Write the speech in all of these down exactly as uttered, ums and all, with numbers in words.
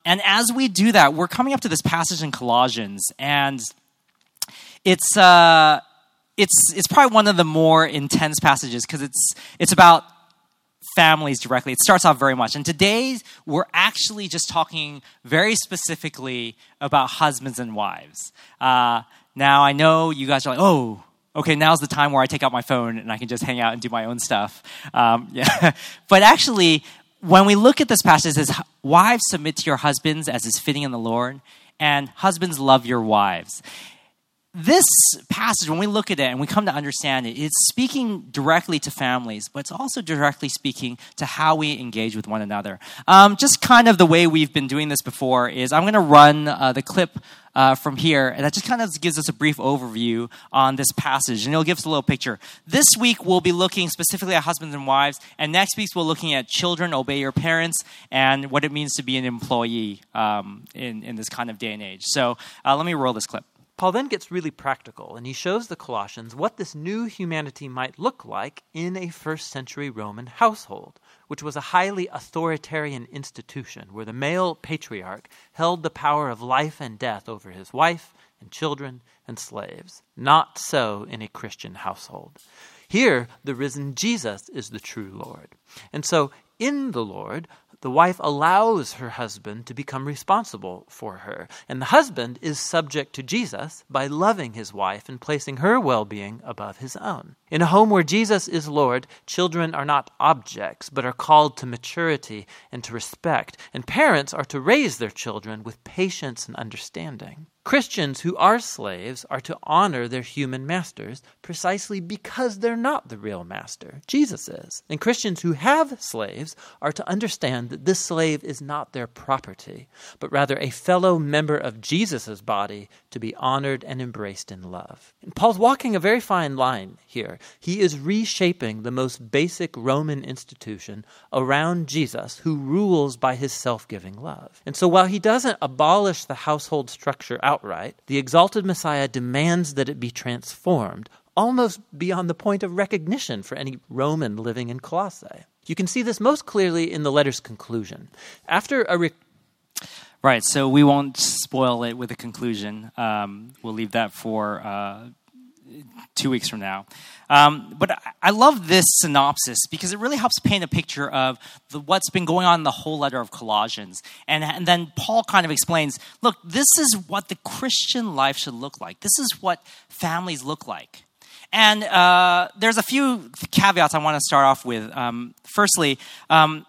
and as we do that, we're coming up to this passage in Colossians, and it's uh, it's it's probably one of the more intense passages because it's it's about families directly. It starts off very much. And today, we're actually just talking very specifically about husbands and wives. Uh, now, I know you guys are like, oh, okay, now's the time where I take out my phone and I can just hang out and do my own stuff. Um, yeah. But actually, when we look at this passage, it says, wives, submit to your husbands as is fitting in the Lord, and husbands, love your wives. This passage, when we look at it and we come to understand it, it's speaking directly to families, but it's also directly speaking to how we engage with one another. Um, just kind of the way we've been doing this before is I'm going to run uh, the clip uh, from here, and that just kind of gives us a brief overview on this passage, and it'll give us a little picture. This week, we'll be looking specifically at husbands and wives, and next week, we're looking at children, obey your parents, and what it means to be an employee um, in, in this kind of day and age. So uh, let me roll this clip. Paul then gets really practical, and he shows the Colossians what this new humanity might look like in a first century Roman household, which was a highly authoritarian institution where the male patriarch held the power of life and death over his wife and children and slaves. Not so in a Christian household. Here, the risen Jesus is the true Lord. And so, in the Lord, the wife allows her husband to become responsible for her. And the husband is subject to Jesus by loving his wife and placing her well-being above his own. In a home where Jesus is Lord, children are not objects, but are called to maturity and to respect. And parents are to raise their children with patience and understanding. Christians who are slaves are to honor their human masters precisely because they're not the real master. Jesus is. And Christians who have slaves are to understand that this slave is not their property, but rather a fellow member of Jesus' body to be honored and embraced in love. And Paul's walking a very fine line here. He is reshaping the most basic Roman institution around Jesus, who rules by his self-giving love. And so while he doesn't abolish the household structure outright, the exalted Messiah demands that it be transformed, almost beyond the point of recognition for any Roman living in Colossae. You can see this most clearly in the letter's conclusion. After a re- Right, so we won't spoil it with a conclusion. Um, we'll leave that for uh, two weeks from now. Um, but I love this synopsis because it really helps paint a picture of the, what's been going on in the whole letter of Colossians. And, and then Paul kind of explains, look, this is what the Christian life should look like. This is what families look like. And uh, there's a few caveats I want to start off with. Um, firstly, um,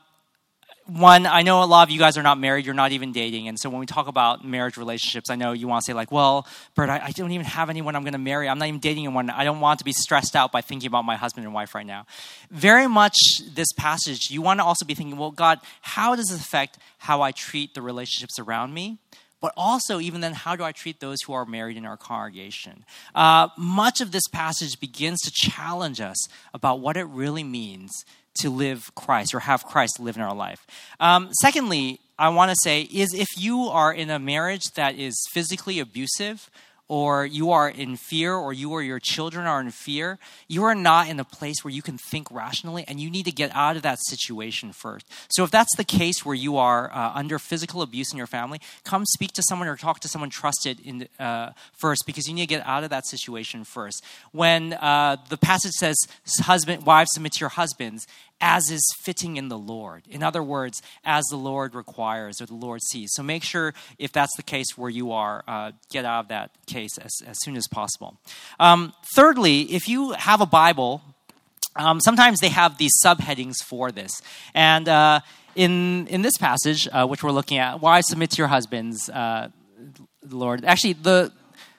one, I know a lot of you guys are not married, you're not even dating. And so when we talk about marriage relationships, I know you want to say like, well, Bert, I, I don't even have anyone I'm going to marry. I'm not even dating anyone. I don't want to be stressed out by thinking about my husband and wife right now. Very much this passage, you want to also be thinking, well, God, how does this affect how I treat the relationships around me? But also, even then, how do I treat those who are married in our congregation? Uh, much of this passage begins to challenge us about what it really means to live Christ or have Christ live in our life. Um, secondly, I want to say is if you are in a marriage that is physically abusive, or you are in fear, or you or your children are in fear, you are not in a place where you can think rationally, and you need to get out of that situation first. So if that's the case where you are uh, under physical abuse in your family, come speak to someone or talk to someone trusted in uh, first, because you need to get out of that situation first. When uh, the passage says, "Husband, wives, submit to your husbands," as is fitting in the Lord. In other words, as the Lord requires or the Lord sees. So make sure, if that's the case where you are, uh, get out of that case as, as soon as possible. Um, thirdly, if you have a Bible, um, sometimes they have these subheadings for this. And uh, in in this passage, uh, which we're looking at, wives, submit to your husbands, uh, Lord. Actually, the,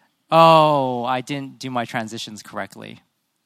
oh, I didn't do my transitions correctly.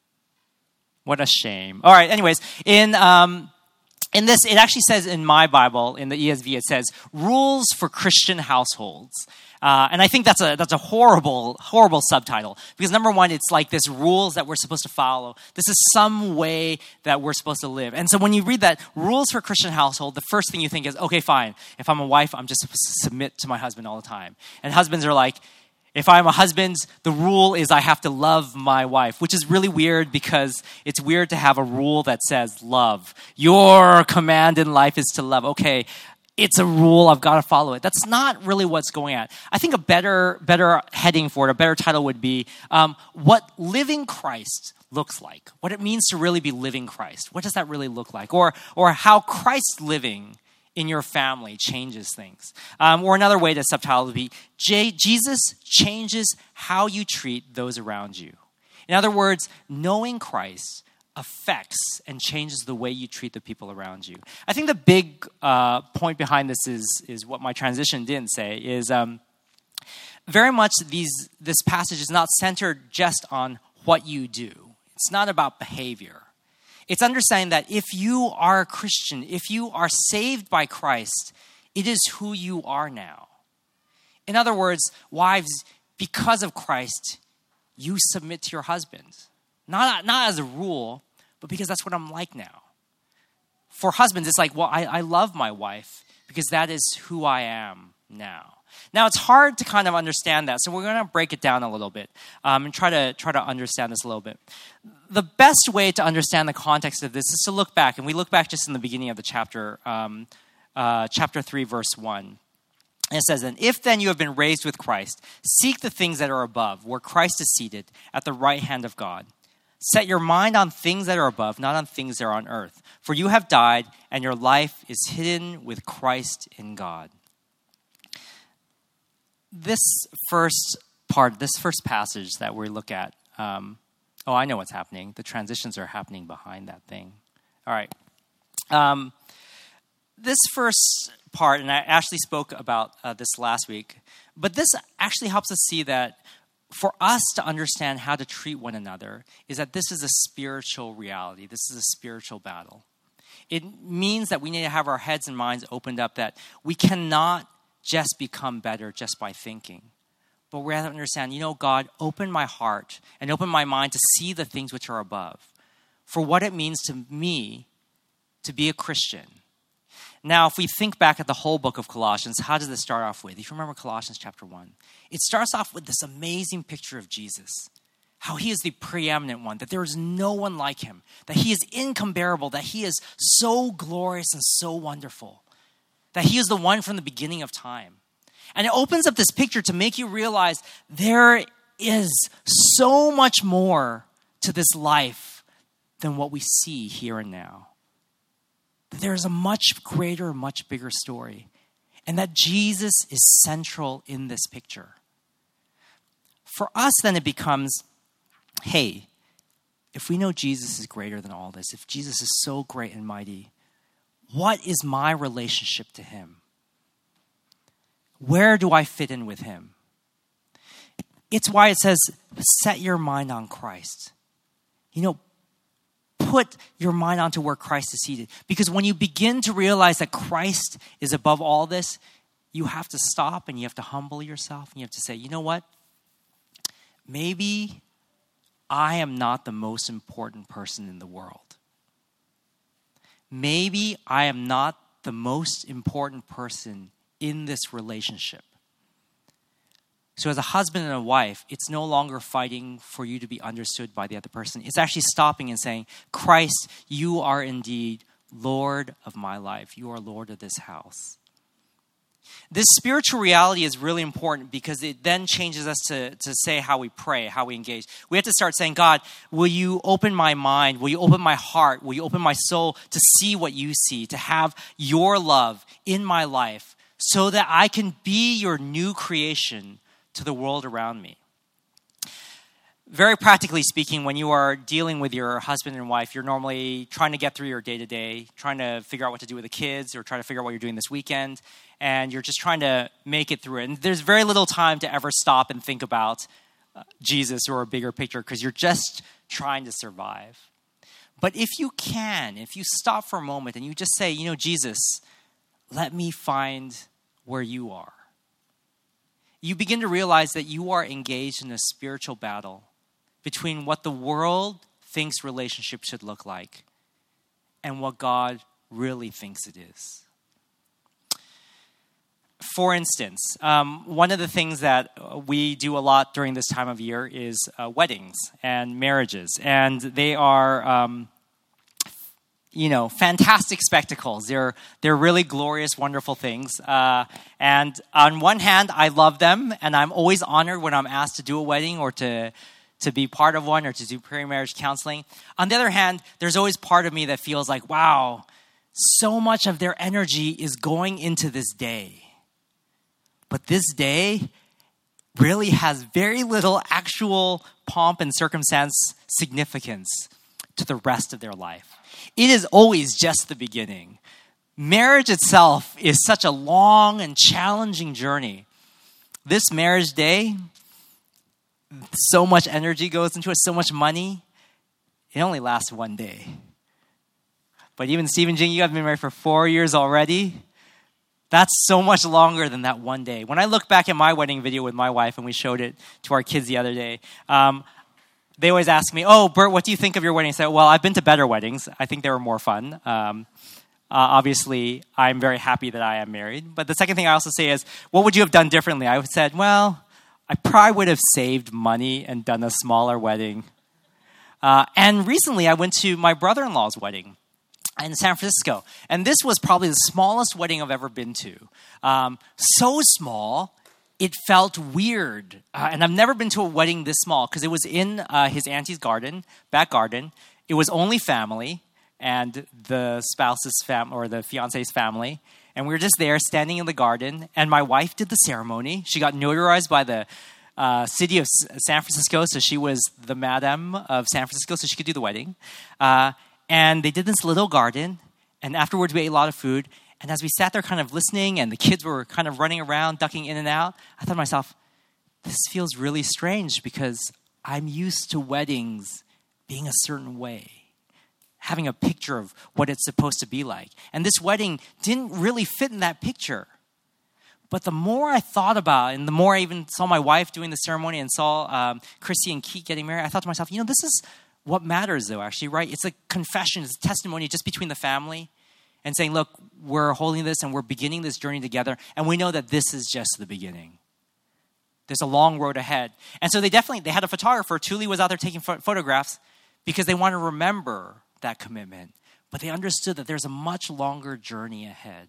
What a shame. All right, anyways, in um, in this, it actually says in my Bible, in the E S V, it says, rules for Christian households. Uh, and I think that's a that's a horrible, horrible subtitle. Because number one, it's like this rules that we're supposed to follow. This is some way that we're supposed to live. And so when you read that, rules for Christian household, the first thing you think is, okay, fine. If I'm a wife, I'm just supposed to submit to my husband all the time. And husbands are like, if I'm a husband, the rule is I have to love my wife, which is really weird because it's weird to have a rule that says love. Your command in life is to love. Okay, it's a rule, I've got to follow it. That's not really what's going at. I think a better better heading for it, a better title would be um, what living Christ looks like, what it means to really be living Christ. What does that really look like? Or, or how Christ living in your family changes things. Um, or another way to subtitle would be, J- Jesus changes how you treat those around you. In other words, knowing Christ affects and changes the way you treat the people around you. I think the big uh, point behind this is, is what my transition didn't say, is um, very much these this passage is not centered just on what you do. It's not about behavior. It's understanding that if you are a Christian, if you are saved by Christ, it is who you are now. In other words, wives, because of Christ, you submit to your husband. Not, not as a rule, but because that's what I'm like now. For husbands, it's like, well, I, I love my wife because that is who I am now. Now, it's hard to kind of understand that, so we're going to break it down a little bit um, and try to try to understand this a little bit. The best way to understand the context of this is to look back, and we look back just in the beginning of the chapter, um, uh, chapter three, verse one. And it says, "And if then you have been raised with Christ, seek the things that are above, where Christ is seated at the right hand of God. Set your mind on things that are above, not on things that are on earth. For you have died, and your life is hidden with Christ in God." This first part, this first passage that we look at, um, oh, I know what's happening. The transitions are happening behind that thing. All right. Um, this first part, and I actually spoke about uh, this last week, but this actually helps us see that for us to understand how to treat one another is that this is a spiritual reality. This is a spiritual battle. It means that we need to have our heads and minds opened up, that we cannot just become better just by thinking. But we have to understand, you know, God, open my heart and open my mind to see the things which are above, for what it means to me to be a Christian. Now, if we think back at the whole book of Colossians, how does this start off with? If you remember Colossians chapter one, it starts off with this amazing picture of Jesus, how he is the preeminent one, that there is no one like him, that he is incomparable, that he is so glorious and so wonderful, that he is the one from the beginning of time. And it opens up this picture to make you realize there is so much more to this life than what we see here and now. That there is a much greater, much bigger story. And that Jesus is central in this picture. For us, then it becomes, hey, if we know Jesus is greater than all this, if Jesus is so great and mighty, what is my relationship to him? Where do I fit in with him? It's why it says, set your mind on Christ. You know, put your mind onto where Christ is seated. Because when you begin to realize that Christ is above all this, you have to stop and you have to humble yourself and you have to say, you know what? Maybe I am not the most important person in the world. Maybe I am not the most important person in this relationship. So as a husband and a wife, it's no longer fighting for you to be understood by the other person. It's actually stopping and saying, Christ, you are indeed Lord of my life. You are Lord of this house. This spiritual reality is really important because it then changes us to, to say how we pray, how we engage. We have to start saying, God, will you open my mind? Will you open my heart? Will you open my soul to see what you see, to have your love in my life so that I can be your new creation to the world around me? Very practically speaking, when you are dealing with your husband and wife, you're normally trying to get through your day-to-day, trying to figure out what to do with the kids or trying to figure out what you're doing this weekend, and you're just trying to make it through it. And there's very little time to ever stop and think about uh, Jesus or a bigger picture because you're just trying to survive. But if you can, if you stop for a moment and you just say, you know, Jesus, let me find where you are, you begin to realize that you are engaged in a spiritual battle between what the world thinks relationship should look like and what God really thinks it is. For instance, um, one of the things that we do a lot during this time of year is uh, weddings and marriages. And they are um, you know, fantastic spectacles. They're they're really glorious, wonderful things. Uh, and on one hand, I love them, and I'm always honored when I'm asked to do a wedding or to to be part of one or to do pre-marriage counseling. On the other hand, there's always part of me that feels like, wow, so much of their energy is going into this day. But this day really has very little actual pomp and circumstance significance to the rest of their life. It is always just the beginning. Marriage itself is such a long and challenging journey. This marriage day, so much energy goes into it, so much money. It only lasts one day. But even Stephen Jing, you have been married for four years already. That's so much longer than that one day. When I look back at my wedding video with my wife, and we showed it to our kids the other day, um, they always ask me, oh, Bert, what do you think of your wedding? I said, well, I've been to better weddings. I think they were more fun. Um, uh, obviously, I'm very happy that I am married. But the second thing I also say is, what would you have done differently? I said, well, I probably would have saved money and done a smaller wedding. Uh, and recently, I went to my brother-in-law's wedding in San Francisco. And this was probably the smallest wedding I've ever been to. Um, so small, it felt weird. Uh, and I've never been to a wedding this small because it was in uh, his auntie's garden, back garden. It was only family and the spouse's family or the fiance's family. And we were just there standing in the garden. And my wife did the ceremony. She got notarized by the uh, city of S- San Francisco. So she was the madam of San Francisco, so she could do the wedding. Uh, and they did this little garden. And afterwards, we ate a lot of food. And as we sat there kind of listening and the kids were kind of running around, ducking in and out, I thought to myself, this feels really strange because I'm used to weddings being a certain way, having a picture of what it's supposed to be like. And this wedding didn't really fit in that picture. But the more I thought about it, and the more I even saw my wife doing the ceremony and saw um, Chrissy and Keith getting married, I thought to myself, you know, this is what matters though, actually, right? It's a confession, it's a testimony just between the family and saying, look, we're holding this and we're beginning this journey together, and we know that this is just the beginning. There's a long road ahead. And so they definitely, they had a photographer. Thule was out there taking ph- photographs because they want to remember that commitment. But they understood that there's a much longer journey ahead.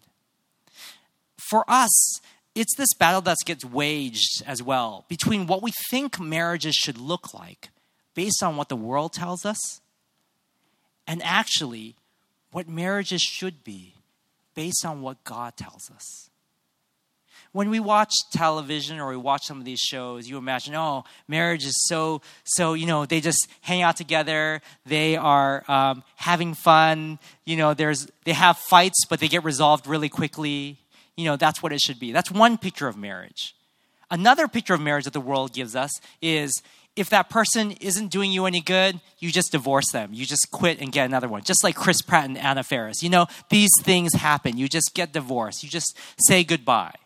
For us, it's this battle that gets waged as well between what we think marriages should look like based on what the world tells us and actually what marriages should be based on what God tells us. When we watch television or we watch some of these shows, you imagine, oh, marriage is so, so, you know, they just hang out together. They are um, having fun. You know, there's they have fights, but they get resolved really quickly. You know, that's what it should be. That's one picture of marriage. Another picture of marriage that the world gives us is if that person isn't doing you any good, you just divorce them. You just quit and get another one. Just like Chris Pratt and Anna Faris. You know, these things happen. You just get divorced. You just say goodbye.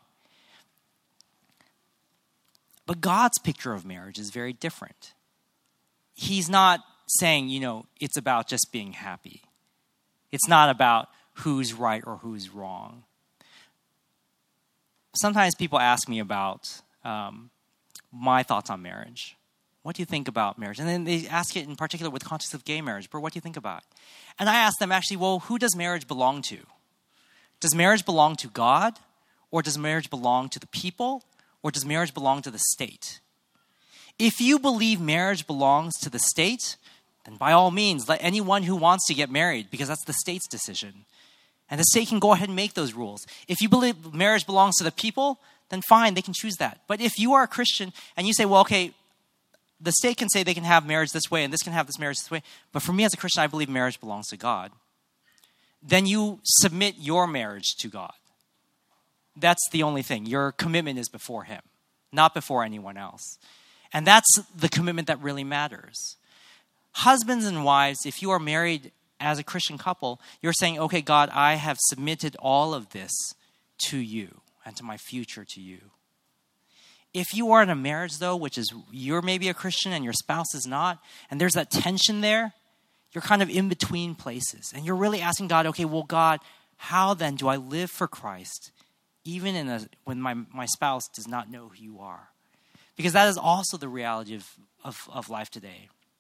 But God's picture of marriage is very different. He's not saying, you know, it's about just being happy. It's not about who's right or who's wrong. Sometimes people ask me about um, my thoughts on marriage. What do you think about marriage? And then they ask it in particular with the context of gay marriage. But what do you think about it? And I ask them actually, well, who does marriage belong to? Does marriage belong to God? Or does marriage belong to the people? Or does marriage belong to the state? If you believe marriage belongs to the state, then by all means, let anyone who wants to get married, because that's the state's decision. And the state can go ahead and make those rules. If you believe marriage belongs to the people, then fine, they can choose that. But if you are a Christian and you say, well, okay, the state can say they can have marriage this way and this can have this marriage this way, but for me as a Christian, I believe marriage belongs to God, then you submit your marriage to God. That's the only thing. Your commitment is before him, not before anyone else. And that's the commitment that really matters. Husbands and wives, if you are married as a Christian couple, you're saying, okay, God, I have submitted all of this to you and to my future to you. If you are in a marriage, though, which is you're maybe a Christian and your spouse is not, and there's that tension there, you're kind of in between places. And you're really asking God, okay, well, God, how then do I live for Christ, even in a, when my, my spouse does not know who you are? Because that is also the reality of, of, of life today.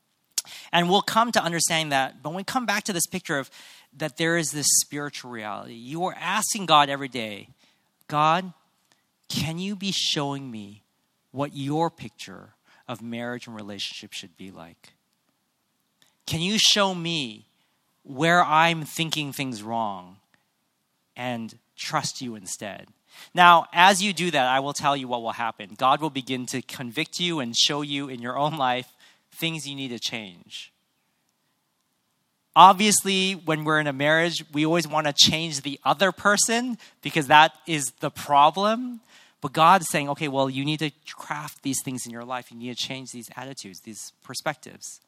And we'll come to understanding that, but when we come back to this picture of that there is this spiritual reality, you are asking God every day, God, can you be showing me what your picture of marriage and relationship should be like? Can you show me where I'm thinking things wrong and trust you instead? Now, as you do that, I will tell you what will happen. God will begin to convict you and show you in your own life things you need to change. Obviously, when we're in a marriage, we always want to change the other person because that is the problem. But God is saying, okay, well, you need to craft these things in your life. You need to change these attitudes, these perspectives.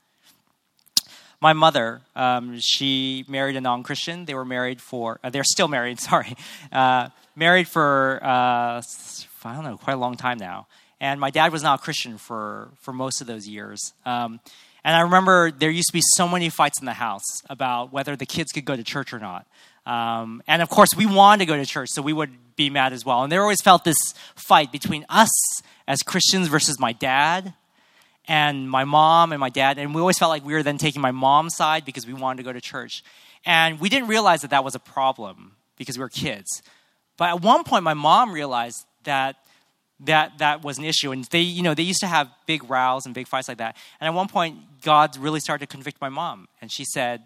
My mother, um, she married a non-Christian. They were married for, uh, they're still married, sorry. Uh, married for, uh, I don't know, quite a long time now. And my dad was not a Christian for, for most of those years. Um, and I remember there used to be so many fights in the house about whether the kids could go to church or not. Um, and of course, we wanted to go to church, so we would be mad as well. And there always felt this fight between us as Christians versus my dad and my mom and my dad. And we always felt like we were then taking my mom's side because we wanted to go to church. And we didn't realize that that was a problem because we were kids. But at one point, my mom realized that that that was an issue. And they, you know, they used to have big rows and big fights like that. And at one point, God really started to convict my mom. And she said,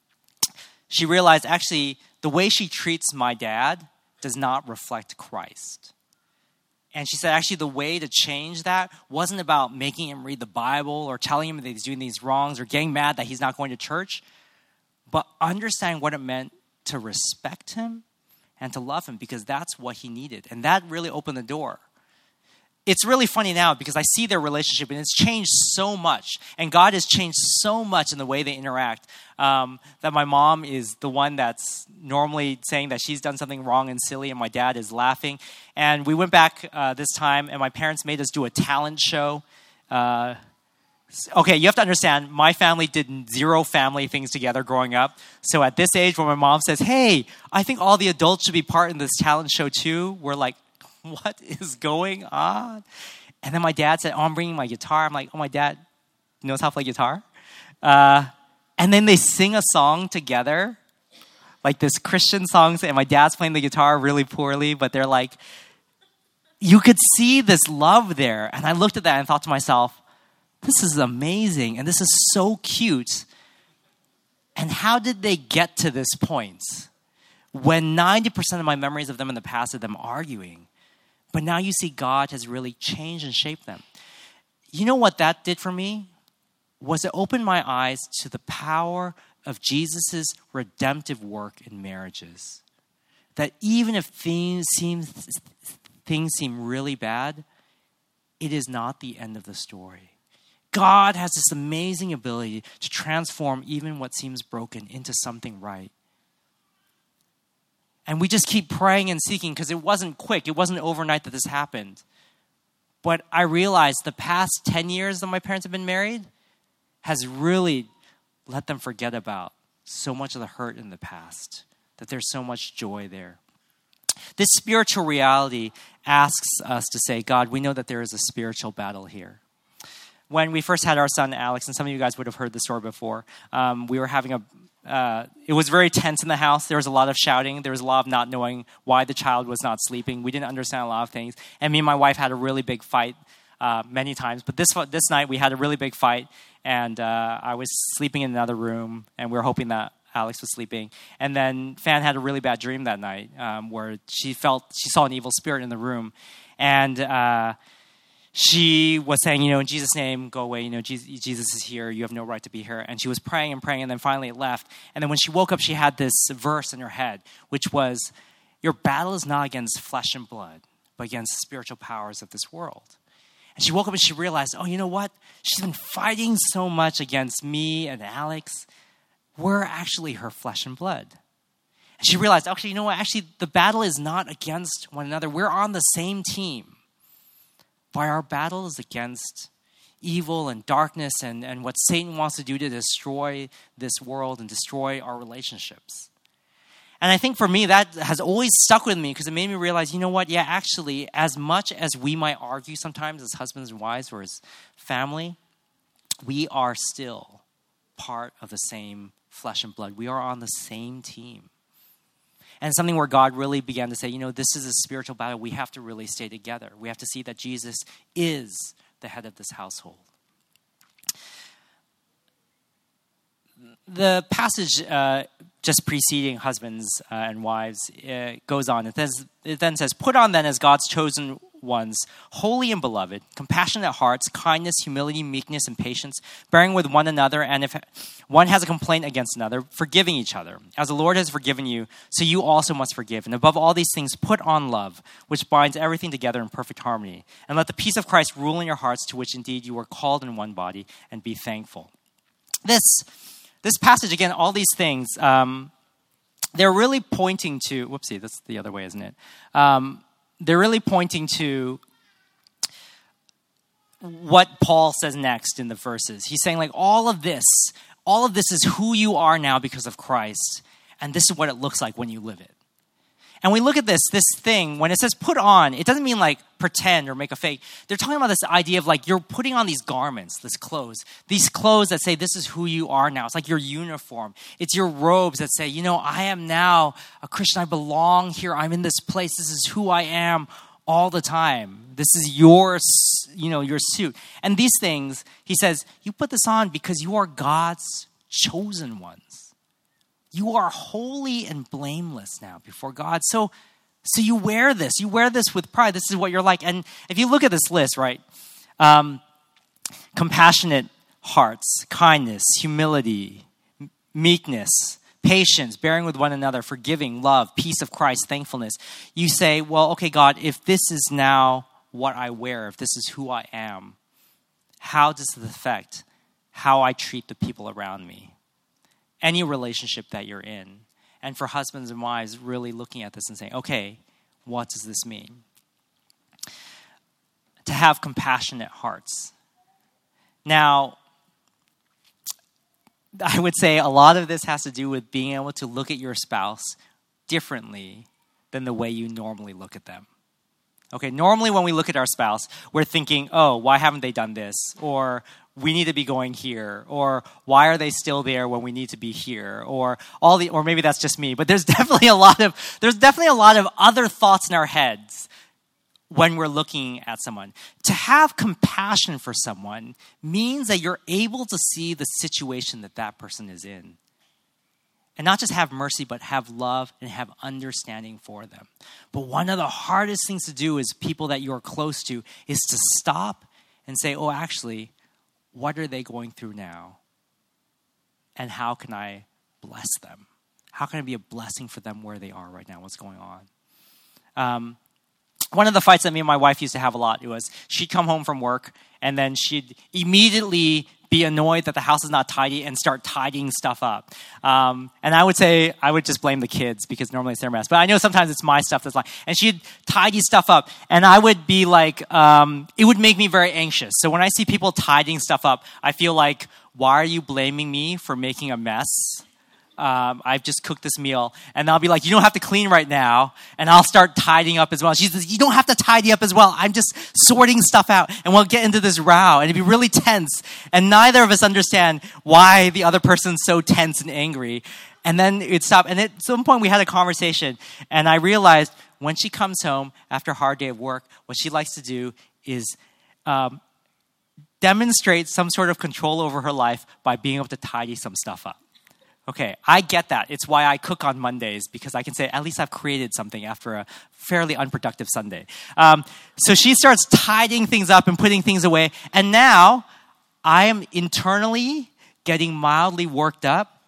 she realized actually the way she treats my dad does not reflect Christ. And she said actually the way to change that wasn't about making him read the Bible or telling him that he's doing these wrongs or getting mad that he's not going to church, but understanding what it meant to respect him and to love him because that's what he needed. And that really opened the door. It's really funny now because I see their relationship and it's changed so much. And God has changed so much in the way they interact um, that my mom is the one that's normally saying that she's done something wrong and silly and my dad is laughing. And we went back uh, this time and my parents made us do a talent show. Uh, okay, you have to understand, my family did zero family things together growing up. So at this age when my mom says, hey, I think all the adults should be part in this talent show too, we're like, what is going on? And then my dad said, oh, I'm bringing my guitar. I'm like, oh, my dad knows how to play guitar. Uh, and then they sing a song together, like this Christian song. And my dad's playing the guitar really poorly, but they're like, you could see this love there. And I looked at that and thought to myself, this is amazing. And this is so cute. And how did they get to this point when ninety percent of my memories of them in the past of them arguing? But now you see God has really changed and shaped them. You know what that did for me? Was it opened my eyes to the power of Jesus' redemptive work in marriages. That even if things seem, things seem really bad, it is not the end of the story. God has this amazing ability to transform even what seems broken into something right. And we just keep praying and seeking because it wasn't quick. It wasn't overnight that this happened. But I realized the past ten years that my parents have been married has really let them forget about so much of the hurt in the past, that there's so much joy there. This spiritual reality asks us to say, God, we know that there is a spiritual battle here. When we first had our son, Alex, and some of you guys would have heard the story before, um, we were having a Uh, it was very tense in the house. There was a lot of shouting. There was a lot of not knowing why the child was not sleeping. We didn't understand a lot of things. And me and my wife had a really big fight uh, many times. But this this night, we had a really big fight. And uh, I was sleeping in another room. And we were hoping that Alex was sleeping. And then Fan had a really bad dream that night um, where she felt, she saw an evil spirit in the room. And uh, she was saying, you know, in Jesus' name, go away. You know, Jesus, Jesus is here. You have no right to be here. And she was praying and praying, and then finally it left. And then when she woke up, she had this verse in her head, which was, your battle is not against flesh and blood, but against the spiritual powers of this world. And she woke up and she realized, oh, you know what? She's been fighting so much against me and Alex. We're actually her flesh and blood. And she realized, actually, you know what? Actually, the battle is not against one another. We're on the same team. But our battle is against evil and darkness and, and what Satan wants to do to destroy this world and destroy our relationships. And I think for me, that has always stuck with me because it made me realize, you know what? Yeah, actually, as much as we might argue sometimes as husbands and wives or as family, we are still part of the same flesh and blood. We are on the same team. And something where God really began to say, you know, this is a spiritual battle. We have to really stay together. We have to see that Jesus is the head of this household. The passage uh, just preceding husbands uh, and wives uh, goes on. It, says, it then says, put on then as God's chosen ones, holy and beloved, compassionate hearts, kindness, humility, meekness, and patience, bearing with one another, and if one has a complaint against another, forgiving each other. As the Lord has forgiven you, so you also must forgive. And above all these things, put on love, which binds everything together in perfect harmony. And let the peace of Christ rule in your hearts, to which indeed you were called in one body, and be thankful. This, this passage, again, all these things, um, they're really pointing to, whoopsie, that's the other way, isn't it? Um, They're really pointing to what Paul says next in the verses. He's saying, like, all of this, all of this is who you are now because of Christ. And this is what it looks like when you live it. And we look at this, this thing, when it says put on, it doesn't mean like pretend or make a fake. They're talking about this idea of like you're putting on these garments, this clothes, these clothes that say this is who you are now. It's like your uniform. It's your robes that say, you know, I am now a Christian. I belong here. I'm in this place. This is who I am all the time. This is your, you know, your suit. And these things, he says, you put this on because you are God's chosen ones. You are holy and blameless now before God. So, so you wear this. You wear this with pride. This is what you're like. And if you look at this list, right, um, compassionate hearts, kindness, humility, meekness, patience, bearing with one another, forgiving, love, peace of Christ, thankfulness. You say, well, okay, God, if this is now what I wear, if this is who I am, how does it affect how I treat the people around me? Any relationship that you're in. And for husbands and wives, really looking at this and saying, okay, what does this mean? To have compassionate hearts. Now, I would say a lot of this has to do with being able to look at your spouse differently than the way you normally look at them. Okay, normally when we look at our spouse, we're thinking, oh, why haven't they done this? Or we need to be going here, or why are they still there when we need to be here, or all the, or maybe that's just me. But there's definitely a lot of there's definitely a lot of other thoughts in our heads when we're looking at someone. To have compassion for someone means that you're able to see the situation that that person is in, and not just have mercy, but have love and have understanding for them. But one of the hardest things to do as people that you're close to is to stop and say, oh, actually, what are they going through now? And how can I bless them? How can I be a blessing for them where they are right now? What's going on? Um, one of the fights that me and my wife used to have a lot was she'd come home from work and then she'd immediately be annoyed that the house is not tidy and start tidying stuff up. Um, and I would say, I would just blame the kids because normally it's their mess. But I know sometimes it's my stuff that's like, and she'd tidy stuff up. And I would be like, um, it would make me very anxious. So when I see people tidying stuff up, I feel like, why are you blaming me for making a mess? Um, I've just cooked this meal. And I'll be like, you don't have to clean right now. And I'll start tidying up as well. She says, you don't have to tidy up as well. I'm just sorting stuff out. And we'll get into this row. And it'd be really tense. And neither of us understand why the other person's so tense and angry. And then it'd stop. And at some point we had a conversation. And I realized when she comes home after a hard day of work, what she likes to do is um, demonstrate some sort of control over her life by being able to tidy some stuff up. Okay, I get that. It's why I cook on Mondays, because I can say, at least I've created something after a fairly unproductive Sunday. Um, so she starts tidying things up and putting things away. And now I am internally getting mildly worked up.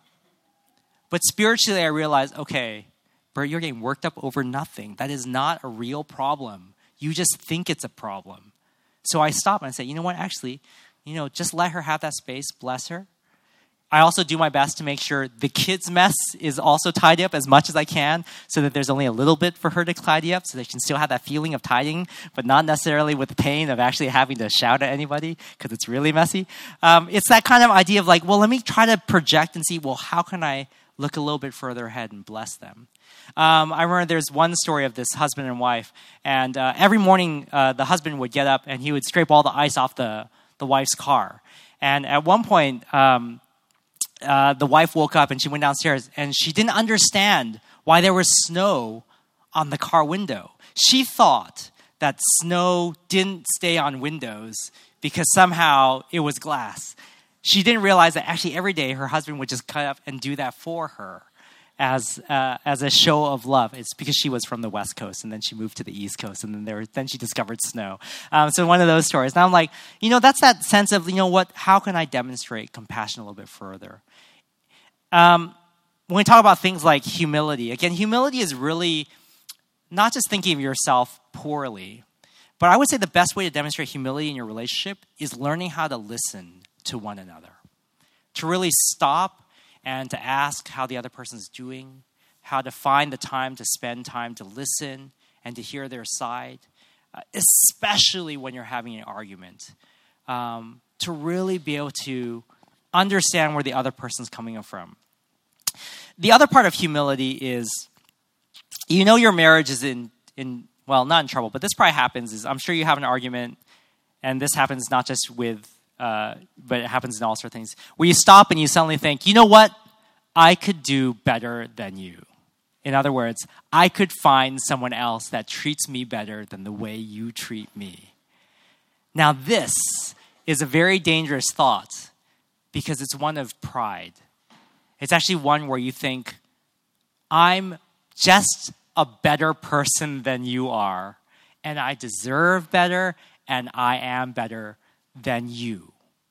But spiritually, I realize, okay, Bert, you're getting worked up over nothing. That is not a real problem. You just think it's a problem. So I stop and I say, you know what, actually, you know, just let her have that space. Bless her. I also do my best to make sure the kids' mess is also tidy up as much as I can so that there's only a little bit for her to tidy up so they can still have that feeling of tidying, but not necessarily with the pain of actually having to shout at anybody because it's really messy. Um, it's that kind of idea of like, well, let me try to project and see, well, how can I look a little bit further ahead and bless them? Um, I remember there's one story of this husband and wife, and uh, every morning uh, the husband would get up and he would scrape all the ice off the, the wife's car. And at one point, um, uh, the wife woke up and she went downstairs and she didn't understand why there was snow on the car window. She thought that snow didn't stay on windows because somehow it was glass. She didn't realize that actually every day her husband would just cut up and do that for her as uh, as a show of love. It's because she was from the West Coast and then she moved to the East Coast and then there then she discovered snow. Um, so one of those stories. Now I'm like, you know, that's that sense of, you know what, how can I demonstrate compassion a little bit further? Um, when we talk about things like humility, again, humility is really not just thinking of yourself poorly, but I would say the best way to demonstrate humility in your relationship is learning how to listen to one another. To really stop and to ask how the other person's doing, how to find the time to spend time to listen and to hear their side, uh, especially when you're having an argument. Um, to really be able to understand where the other person's coming from. The other part of humility is, you know your marriage is in, in well, not in trouble, but this probably happens, is I'm sure you have an argument, and this happens not just with, uh, but it happens in all sorts of things, where you stop and you suddenly think, you know what? I could do better than you. In other words, I could find someone else that treats me better than the way you treat me. Now this is a very dangerous thought because it's one of pride. It's actually one where you think, I'm just a better person than you are, and I deserve better, and I am better than you.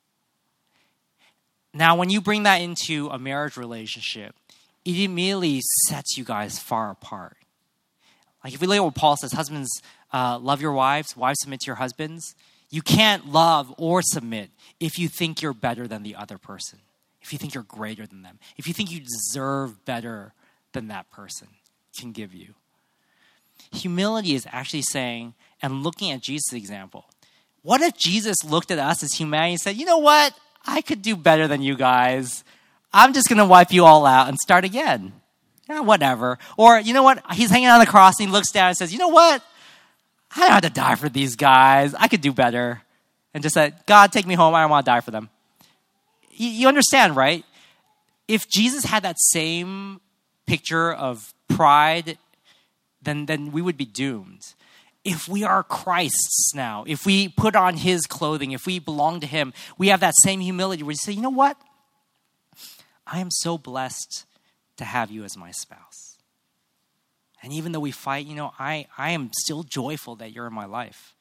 Now, when you bring that into a marriage relationship, it immediately sets you guys far apart. Like if we look at what Paul says, husbands, uh, love your wives, wives submit to your husbands. You can't love or submit if you think you're better than the other person, if you think you're greater than them, if you think you deserve better than that person can give you. Humility is actually saying, and looking at Jesus' example, what if Jesus looked at us as humanity and said, you know what? I could do better than you guys. I'm just going to wipe you all out and start again. Yeah, whatever. Or, you know what? He's hanging on the cross and he looks down and says, you know what? I don't have to die for these guys. I could do better. And just said, God, take me home. I don't want to die for them. You, you understand, right? If Jesus had that same picture of pride, then, then we would be doomed. If we are Christ's now, if we put on his clothing, if we belong to him, we have that same humility where you say, you know what? I am so blessed to have you as my spouse. And even though we fight, you know, I, I am still joyful that you're in my life.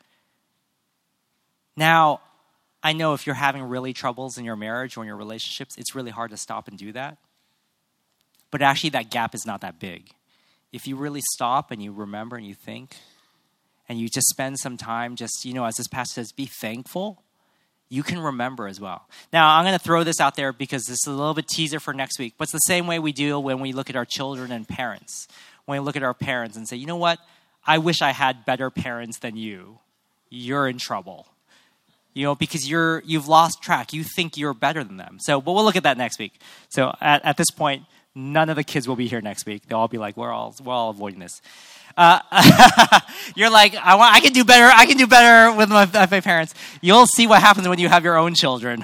Now, I know if you're having really troubles in your marriage or in your relationships, it's really hard to stop and do that. But actually, that gap is not that big. If you really stop and you remember and you think, and you just spend some time just, you know, as this passage says, be thankful, you can remember as well. Now, I'm going to throw this out there because this is a little bit teaser for next week. But it's the same way we do when we look at our children and parents. When we look at our parents and say, you know what? I wish I had better parents than you. You're in trouble. You know, because you're, you've lost track. You think you're better than them. So, but we'll look at that next week. So at, at this point, none of the kids will be here next week. They'll all be like, we're all, we're all avoiding this. Uh, you're like, I want, I can do better. I can do better with my, with my parents. You'll see what happens when you have your own children.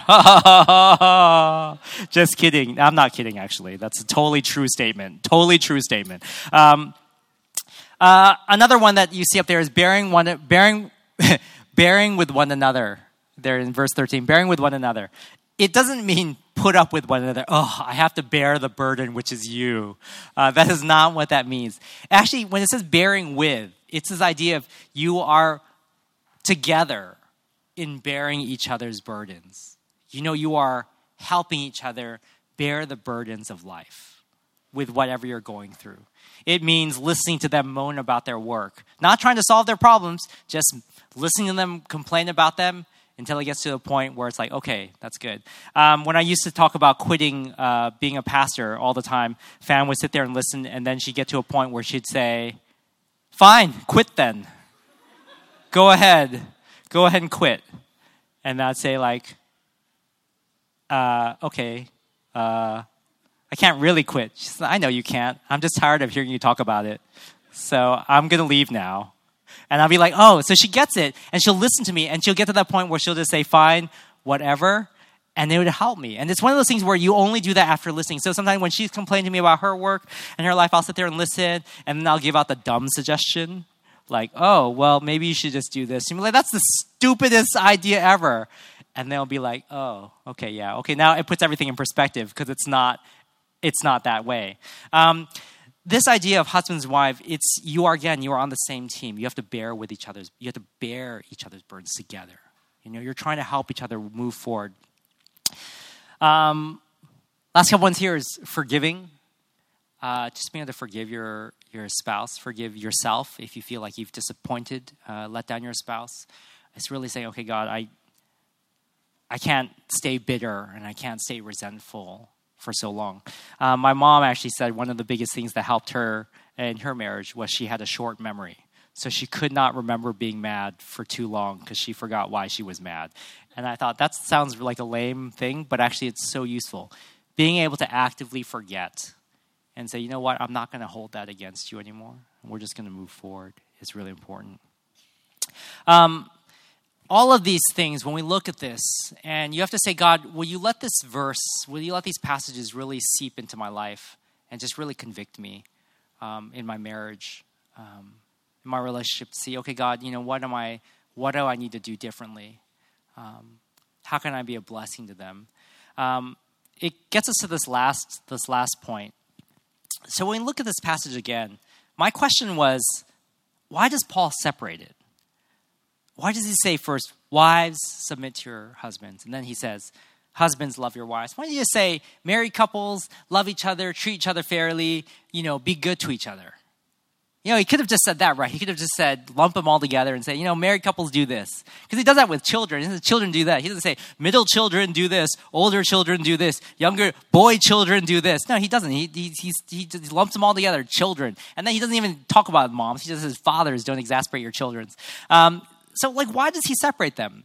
Just kidding. I'm not kidding, actually. That's a totally true statement. Totally true statement. Um, uh, another one that you see up there is bearing one, bearing, bearing with one another. There in verse thirteen, bearing with one another. It doesn't mean put up with one another. Oh, I have to bear the burden, which is you. Uh, that is not what that means. Actually, when it says bearing with, it's this idea of you are together in bearing each other's burdens. You know, you are helping each other bear the burdens of life with whatever you're going through. It means listening to them moan about their work. Not trying to solve their problems, just listening to them complain about them, until it gets to the point where it's like, okay, that's good. Um, when I used to talk about quitting uh, being a pastor all the time, Fan would sit there and listen, and then she'd get to a point where she'd say, fine, quit then. Go ahead. Go ahead and quit. And I'd say like, uh, okay, uh, I can't really quit. She said, I know you can't. I'm just tired of hearing you talk about it. So I'm going to leave now. And I'll be like, oh, so she gets it. And she'll listen to me. And she'll get to that point where she'll just say, fine, whatever. And it would help me. And it's one of those things where you only do that after listening. So sometimes when she's complaining to me about her work and her life, I'll sit there and listen, and then I'll give out the dumb suggestion. Like, oh, well, maybe you should just do this. And you're like, that's the stupidest idea ever. And they'll be like, oh, okay, yeah. Okay, now it puts everything in perspective because it's not, it's not that way. Um, this idea of husband and wife, it's, you are, again, you are on the same team. You have to bear with each other's, you have to bear each other's burdens together. You know, you're trying to help each other move forward. Um, last couple ones here is forgiving. Uh, just being able to forgive your, your spouse, forgive yourself if you feel like you've disappointed, uh, let down your spouse. It's really saying, okay, God, I I can't stay bitter and I can't stay resentful for so long. Uh, my mom actually said one of the biggest things that helped her in her marriage was she had a short memory. So she could not remember being mad for too long because she forgot why she was mad. And I thought that sounds like a lame thing, but actually it's so useful. Being able to actively forget and say, you know what, I'm not going to hold that against you anymore. We're just going to move forward is really important. Um, all of these things, when we look at this, and you have to say, God, will you let this verse, will you let these passages really seep into my life and just really convict me um, in my marriage, um, in my relationship, to see, okay, God, you know, what am I, what do I need to do differently? Um, how can I be a blessing to them? Um, it gets us to this last, this last point. So when we look at this passage again, my question was, why does Paul separate it? Why does he say first, wives, submit to your husbands? And then he says, husbands, love your wives. Why don't you just say, married couples, love each other, treat each other fairly, you know, be good to each other? You know, he could have just said that, right? He could have just said, lump them all together and say, you know, married couples do this. Because he does that with children. He says, children do that. He doesn't say, middle children do this, older children do this, younger boy children do this. No, he doesn't. He he he's, he just lumps them all together, children. And then he doesn't even talk about moms. He just says, fathers, don't exasperate your children. Um, so, like, why does he separate them?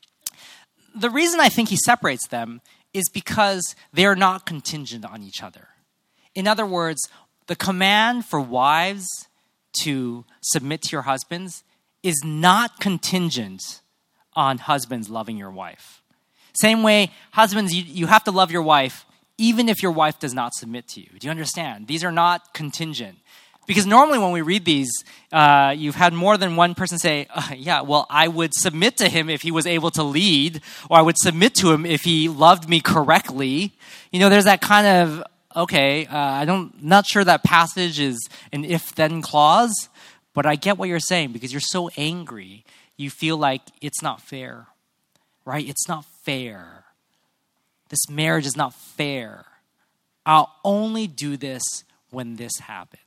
The reason I think he separates them is because they are not contingent on each other. In other words, the command for wives to submit to your husbands is not contingent on husbands loving your wife. Same way, husbands, you, you have to love your wife even if your wife does not submit to you. Do you understand? These are not contingent. Because normally when we read these, uh, you've had more than one person say, uh, yeah, well, I would submit to him if he was able to lead, or I would submit to him if he loved me correctly. You know, there's that kind of, okay, uh, I don't, not sure that passage is an if-then clause, but I get what you're saying because you're so angry. You feel like it's not fair, right? It's not fair. This marriage is not fair. I'll only do this when this happens.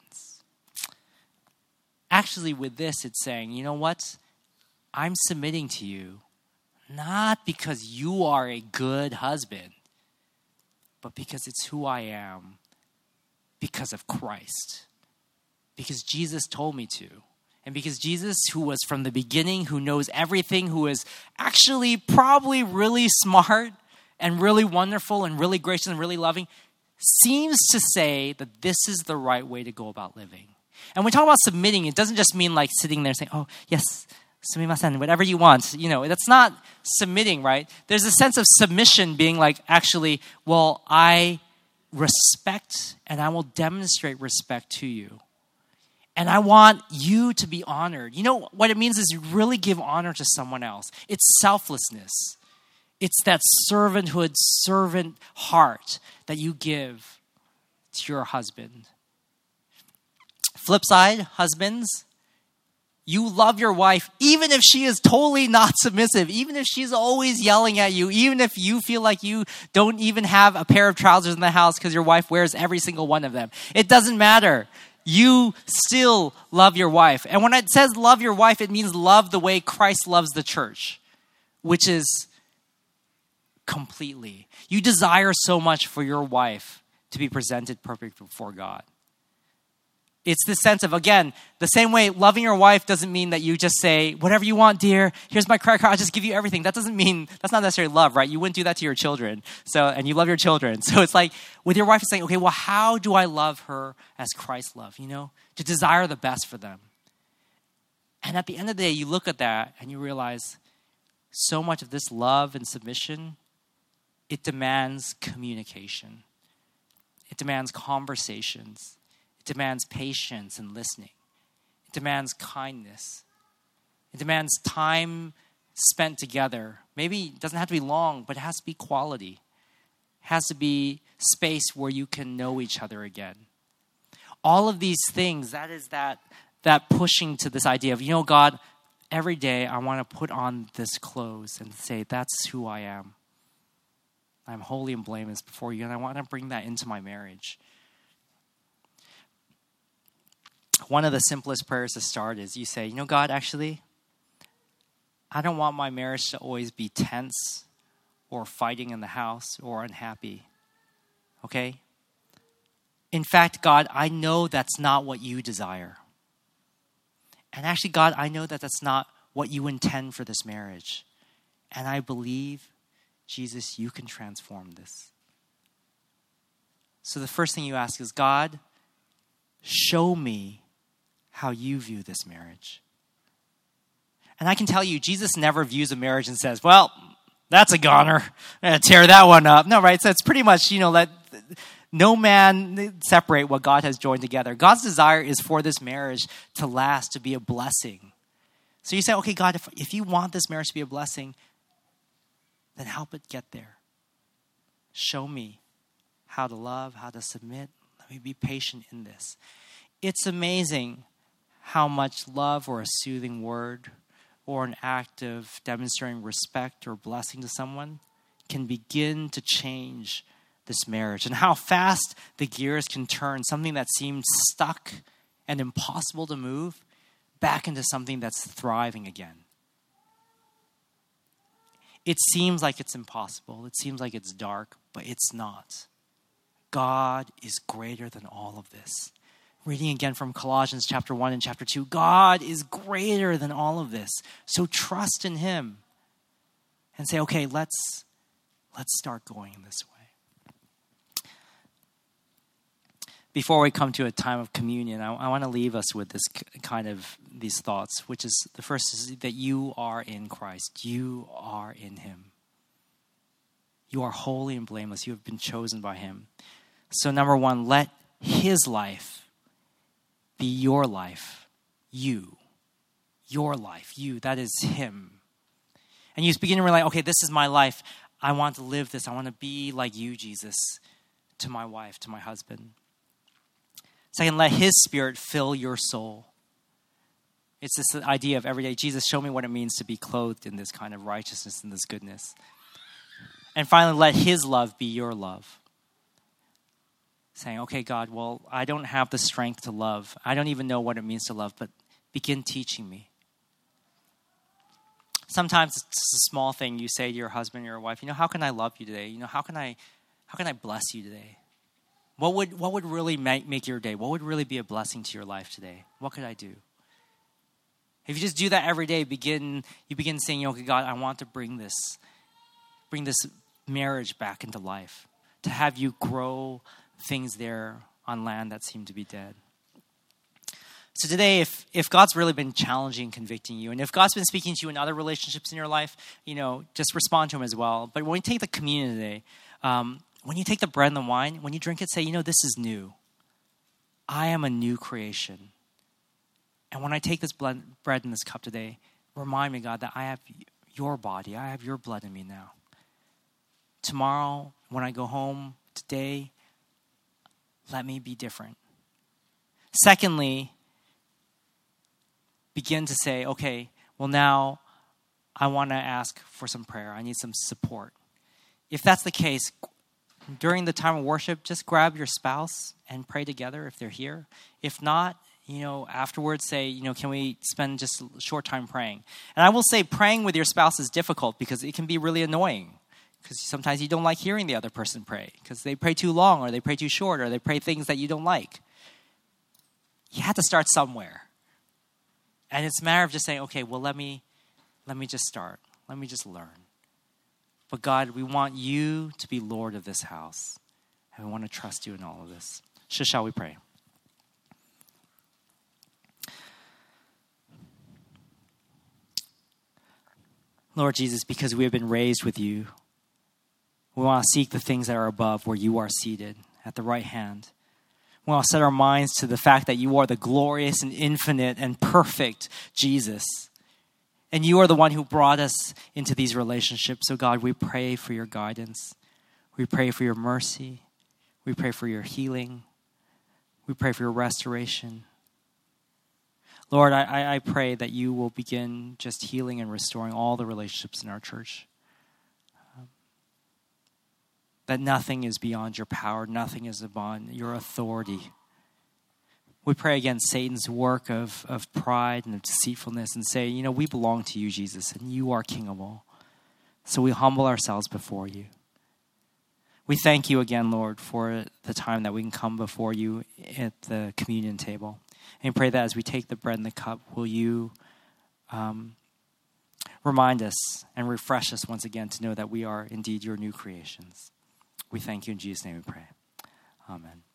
Actually, with this, it's saying, you know what? I'm submitting to you not because you are a good husband, but because it's who I am, because of Christ. Because Jesus told me to. And because Jesus, who was from the beginning, who knows everything, who is actually probably really smart and really wonderful and really gracious and really loving, seems to say that this is the right way to go about living. And when we talk about submitting, it doesn't just mean like sitting there saying, oh, yes, sumimasen, whatever you want. You know, that's not submitting, right? There's a sense of submission being like, actually, well, I respect and I will demonstrate respect to you. And I want you to be honored. You know, what it means is you really give honor to someone else. It's selflessness. It's that servanthood, servant heart that you give to your husband. Flip side, husbands, you love your wife even if she is totally not submissive, even if she's always yelling at you, even if you feel like you don't even have a pair of trousers in the house because your wife wears every single one of them. It doesn't matter. You still love your wife. And when it says love your wife, it means love the way Christ loves the church, which is completely. You desire so much for your wife to be presented perfect before God. It's the sense of, again, the same way loving your wife doesn't mean that you just say, whatever you want, dear, here's my credit card, I'll just give you everything. That doesn't mean, that's not necessarily love, right? You wouldn't do that to your children. So, and you love your children. So it's like, with your wife, it's saying, okay, well, how do I love her as Christ loved, you know? To desire the best for them. And at the end of the day, you look at that and you realize so much of this love and submission it demands communication. It demands conversations. It demands patience and listening. It demands kindness. It demands time spent together. Maybe it doesn't have to be long, but it has to be quality. It has to be space where you can know each other again. All of these things, that is that, that pushing to this idea of, you know, God, every day I want to put on this clothes and say, that's who I am. I'm holy and blameless before you, and I want to bring that into my marriage. One of the simplest prayers to start is you say, you know, God, actually, I don't want my marriage to always be tense or fighting in the house or unhappy. Okay? In fact, God, I know that's not what you desire. And actually, God, I know that that's not what you intend for this marriage. And I believe, Jesus, you can transform this. So the first thing you ask is, God, show me how you view this marriage. And I can tell you, Jesus never views a marriage and says, well, that's a goner. I'm going to tear that one up. No, right? So it's pretty much, you know, let no man separate what God has joined together. God's desire is for this marriage to last, to be a blessing. So you say, okay, God, if, if you want this marriage to be a blessing, then help it get there. Show me how to love, how to submit. Let me be patient in this. It's amazing how much love or a soothing word or an act of demonstrating respect or blessing to someone can begin to change this marriage, and how fast the gears can turn something that seemed stuck and impossible to move back into something that's thriving again. It seems like it's impossible. It seems like it's dark, but it's not. God is greater than all of this. Reading again from Colossians chapter one and chapter two, God is greater than all of this. So trust in him and say, okay, let's, let's start going in this way. Before we come to a time of communion, I, I want to leave us with this k- kind of these thoughts, which is the first is that you are in Christ. You are in him. You are holy and blameless. You have been chosen by him. So number one, let his life be your life. You. Your life. You. That is him. And you begin to realize, okay, this is my life. I want to live this. I want to be like you, Jesus, to my wife, to my husband. Second, let his spirit fill your soul. It's this idea of every day, Jesus, show me what it means to be clothed in this kind of righteousness and this goodness. And finally, let his love be your love. Saying, okay, God, well, I don't have the strength to love. I don't even know what it means to love, but begin teaching me. Sometimes it's a small thing you say to your husband or your wife, you know, how can I love you today? You know, how can I, how can I bless you today? What would what would really make, make your day? What would really be a blessing to your life today? What could I do? If you just do that every day, begin you begin saying, okay, God, I want to bring this, bring this marriage back into life, to have you grow things there on land that seem to be dead. So today, if if God's really been challenging, convicting you, and if God's been speaking to you in other relationships in your life, you know, just respond to him as well. But when we take the communion today, um, when you take the bread and the wine, when you drink it, say, you know, this is new. I am a new creation. And when I take this blood, bread and this cup today, remind me, God, that I have your body. I have your blood in me now. Tomorrow, when I go home, today, let me be different. Secondly, begin to say, okay, well now I want to ask for some prayer. I need some support. If that's the case, during the time of worship, just grab your spouse and pray together if they're here. If not, you know, afterwards say, you know, can we spend just a short time praying? And I will say praying with your spouse is difficult because it can be really annoying. Because sometimes you don't like hearing the other person pray because they pray too long or they pray too short or they pray things that you don't like. You have to start somewhere. And it's a matter of just saying, okay, well, let me, let me just start. Let me just learn. But God, we want you to be Lord of this house. And we want to trust you in all of this. So shall we pray? Lord Jesus, because we have been raised with you, We want to seek the things that are above, where you are seated at the right hand. We want to set our minds to the fact that you are the glorious and infinite and perfect Jesus. And you are the one who brought us into these relationships. So God, we pray for your guidance. We pray for your mercy. We pray for your healing. We pray for your restoration. Lord, I, I pray that you will begin just healing and restoring all the relationships in our church. Um, that nothing is beyond your power. Nothing is beyond your authority. We pray against Satan's work of, of pride and of deceitfulness and say, you know, we belong to you, Jesus, and you are King of all. So we humble ourselves before you. We thank you again, Lord, for the time that we can come before you at the communion table. And pray that as we take the bread and the cup, will you um, remind us and refresh us once again to know that we are indeed your new creations. We thank you in Jesus' name we pray. Amen.